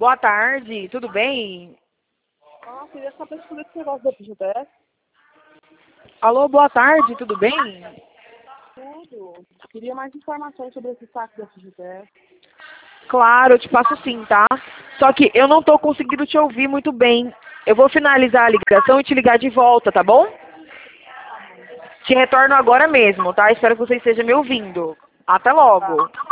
Boa tarde, tudo bem? Ah, queria saber sobre esse negócio da FGTS. Alô, boa tarde, tudo bem? Tudo. Queria mais informações sobre esse saque da FGTS. Claro, eu te passo sim, tá? Só que eu não tô conseguindo te ouvir muito bem. Eu vou finalizar a ligação e te ligar de volta, tá bom? Te retorno agora mesmo, tá? Espero que você esteja me ouvindo. Até Tá. logo.